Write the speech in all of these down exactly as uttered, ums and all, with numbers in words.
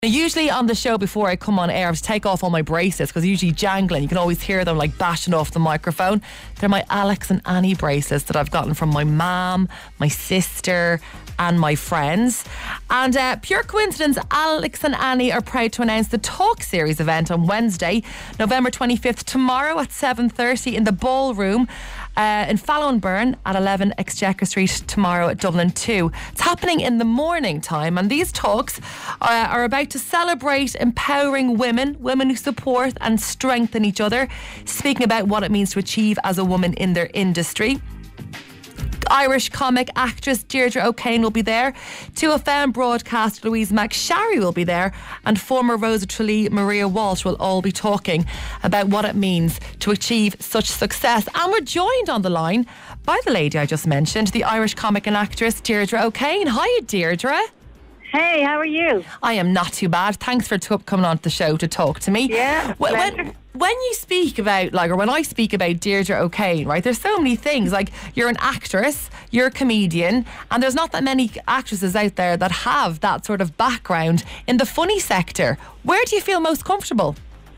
Now, usually on the show before I come on air, I have to take off all my braces because usually jangling. You can always hear them like bashing off the microphone. They're my Alex and Annie braces that I've gotten from my mum, my sister and my friends. And uh, pure coincidence, Alex and Annie are proud to announce the Talk Series event on Wednesday, November twenty-fifth, tomorrow at seven thirty in the Ballroom. Uh, in Fallonburn at eleven Exchequer Street, tomorrow at Dublin two. It's happening in the morning time, and these talks uh, are about to celebrate empowering women, women who support and strengthen each other, speaking about what it means to achieve as a woman in their industry. Irish comic actress Deirdre O'Kane will be there. Two F M broadcaster Louise McSharry will be there, and former Rosa Tralee Maria Walsh will all be talking about what it means to achieve such success. And we're joined on the line by the lady I just mentioned, the Irish comic and actress Deirdre O'Kane. Hi, Deirdre. Hey, how are you? I am not too bad. Thanks for t- coming on to the show to talk to me. Yeah, when, pleasure. when, when you speak about, like, or when I speak about Deirdre O'Kane, right, there's so many things. Like, you're an actress, you're a comedian, and there's not that many actresses out there that have that sort of background in the funny sector. Where do you feel most comfortable?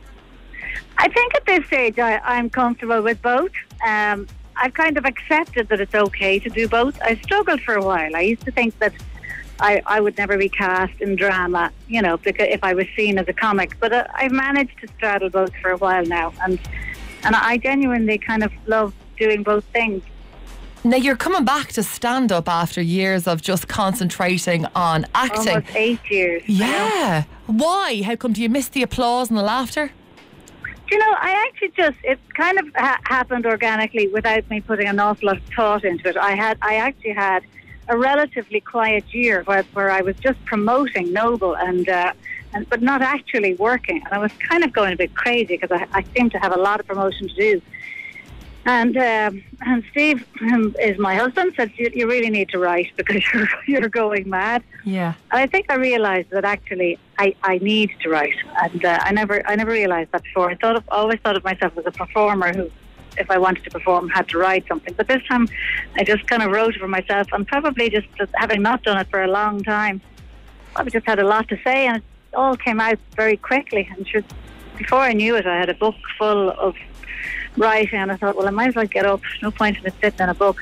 I think at this stage I, I'm comfortable with both. Um, I've kind of accepted that it's okay to do both. I struggled for a while. I used to think that I, I would never be cast in drama, you know, because if I was seen as a comic. But uh, I've managed to straddle both for a while now, and and I genuinely kind of love doing both things. Now, you're coming back to stand-up after years of just concentrating on acting. Almost eight years. Yeah. Why? How come? Do you miss the applause and the laughter? Do you know, I actually just, it kind of ha- happened organically without me putting an awful lot of thought into it. I had, I actually had a relatively quiet year where, where I was just promoting Noble and, uh, and but not actually working. And I was kind of going a bit crazy because I, I seem to have a lot of promotion to do. And um, and Steve um, is my husband, said you, you really need to write because you're you're going mad. Yeah. And I think I realised that actually I, I need to write, and uh, I never I never realised that before. I thought of, always thought of myself as a performer who, if I wanted to perform, had to write something. But this time, I just kind of wrote it for myself, and probably just, just having not done it for a long time, I just had a lot to say, and it all came out very quickly. And sure, before I knew it, I had a book full of writing, and I thought, well, I might as well get up. No point in it sitting in a book.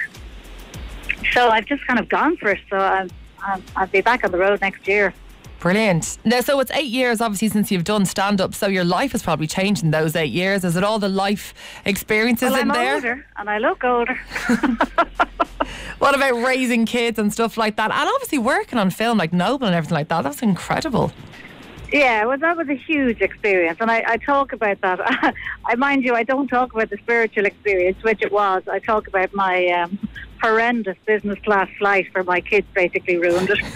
So I've just kind of gone for it. So I'll, I'll, I'll be back on the road next year. Brilliant. Now, so it's eight years, obviously, since you've done stand-up, so your life has probably changed in those eight years. Is it all the life experiences well, in I'm there? older, and I look older. What about raising kids and stuff like that? And obviously working on film like Noble and everything like that. That's incredible. Yeah, well, that was a huge experience, and I, I talk about that. I mind you, I don't talk about the spiritual experience, which it was. I talk about my um, horrendous business class flight where my kids basically ruined it.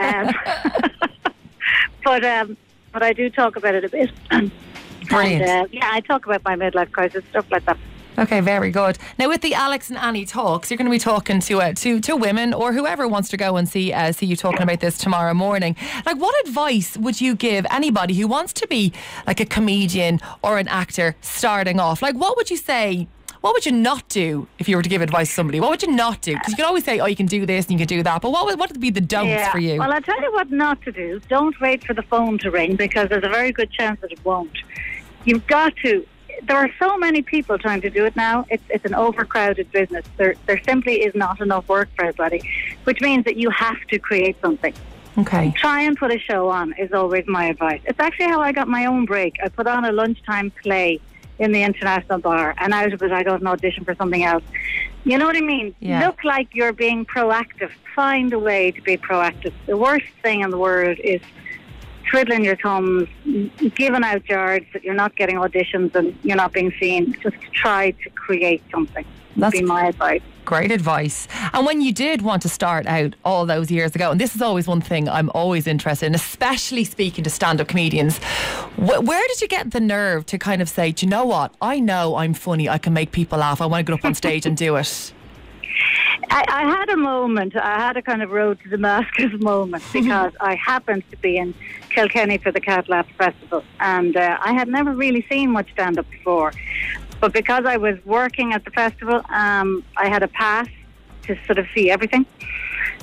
um, but um, but I do talk about it a bit. Brilliant. And, uh, yeah, I talk about my midlife crisis, stuff like that. Okay, very good. Now, with the Alex and Annie talks, you're going to be talking to uh, to to women or whoever wants to go and see uh, see you talking about this tomorrow morning. Like, what advice would you give anybody who wants to be like a comedian or an actor starting off? Like, what would you say? What would you not do if you were to give advice to somebody? What would you not do? Because you can always say, oh, you can do this and you can do that. But what would, what would be the don'ts yeah. for you? Well, I'll tell you what not to do. Don't wait for the phone to ring, because there's a very good chance that it won't. You've got to. There are so many people trying to do it now. It's it's an overcrowded business. There there simply is not enough work for everybody, which means that you have to create something. Okay. Try and put a show on is always my advice. It's actually how I got my own break. I put on a lunchtime play in the International Bar, and out of it I got an audition for something else. You know what I mean? Yeah. Look like you're being proactive. Find a way to be proactive. The worst thing in the world is twiddling your thumbs, giving out yards that you're not getting auditions and you're not being seen. Just try to create something. That's be my advice. Great advice. And when you did want to start out all those years ago, and this is always one thing I'm always interested in, especially speaking to stand-up comedians, wh- where did you get the nerve to kind of say, do you know what, I know I'm funny, I can make people laugh, I want to get up on stage and do it? I, I had a moment, I had a kind of road to Damascus moment, because I happened to be in Kilkenny for the Cat Laugh Festival, and uh, I had never really seen much stand-up before. But because I was working at the festival, um, I had a pass to sort of see everything.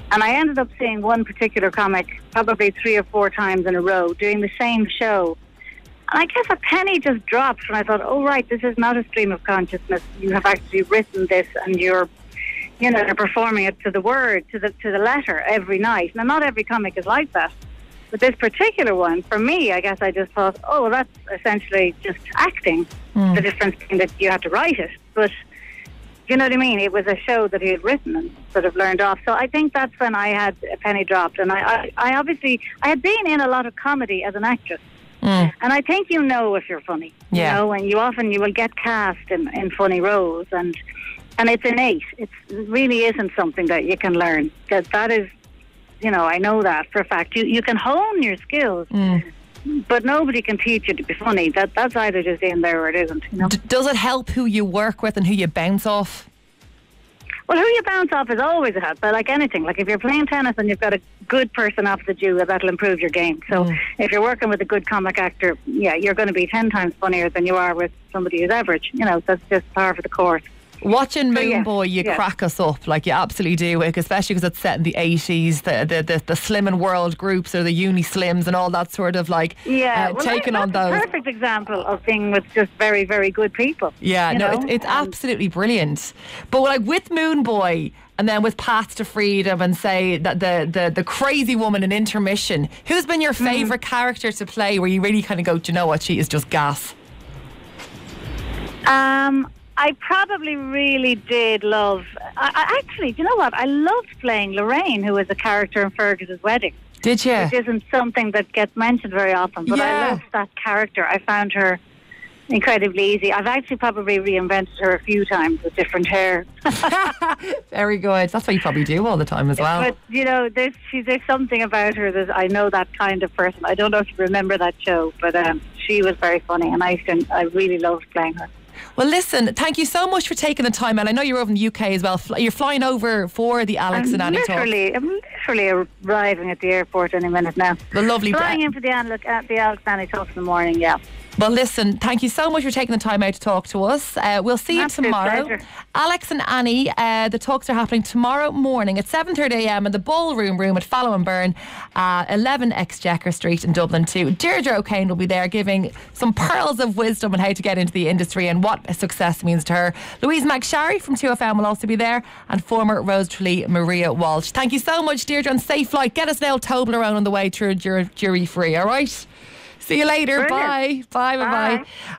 And I ended up seeing one particular comic probably three or four times in a row doing the same show. And I guess a penny just dropped when I thought, oh, right, this is not a stream of consciousness. You have actually written this and you're, you know, you're performing it to the word, to the to the letter every night. Now, not every comic is like that. But this particular one, for me, I guess I just thought, oh, that's essentially just acting. Mm. The difference being that you have to write it. But, you know what I mean? It was a show that he had written and sort of learned off. So I think that's when I had a penny dropped. And I, I, I obviously, I had been in a lot of comedy as an actress. Mm. And I think you know if you're funny. Yeah. You know, and you often, you will get cast in, in funny roles. And and it's innate. It's, it really isn't something that you can learn. That that is... You know, I know that for a fact. You you can hone your skills, mm. but nobody can teach you to be funny. That That's either just in there or it isn't. You know? D- does it help who you work with and who you bounce off? Well, who you bounce off is always a help, but like anything. Like if you're playing tennis and you've got a good person opposite you, that'll improve your game. So mm. if you're working with a good comic actor, yeah, you're going to be ten times funnier than you are with somebody who's average. You know, that's just par for the course. Watching Moon yeah, Boy, you yeah. crack us up, like you absolutely do, especially because it's set in the eighties. The the the, the Slim and World groups or the Uni Slims and all that sort of like yeah, uh, well, taking that's on those. A perfect example of being with just very very good people. Yeah, no, know? it's, it's absolutely brilliant. But like with Moon Boy and then with Paths to Freedom and say that the the the crazy woman in Intermission, who's been your favourite mm. character to play? Where you really kind of go, do you know what, she is just gas. Um. I probably really did love... I, I actually, do you know what? I loved playing Lorraine, who was a character in Fergus's Wedding. Did you? Which isn't something that gets mentioned very often, but yeah. I loved that character. I found her incredibly easy. I've actually probably reinvented her a few times with different hair. Very good. That's what you probably do all the time as well. But, you know, there's, she, there's something about her that I know that kind of person. I don't know if you remember that show, but um, she was very funny, and I, I really loved playing her. Well, listen, thank you so much for taking the time, and I know you're over in the U K as well. You're flying over for the Alex I'm and Annie literally, talk. I'm literally arriving at the airport any minute now. The lovely flying in for the, at the Alex and Annie talk in the morning, yeah. Well, listen, thank you so much for taking the time out to talk to us. Uh, we'll see you Absolute tomorrow. pleasure. Alex and Annie, uh, the talks are happening tomorrow morning at seven thirty a m in the Ballroom Room at Fallow and Burn, uh, eleven Exchequer Street in Dublin too. Deirdre O'Kane will be there giving some pearls of wisdom on how to get into the industry and what success means to her. Louise McSharry from two F M will also be there, and former Rose Tralee Maria Walsh. Thank you so much, Deirdre, and safe flight. Get us now Toblerone on the way through jury free, all right? See you later. Brilliant. Bye. Bye. Bye. Bye. Bye.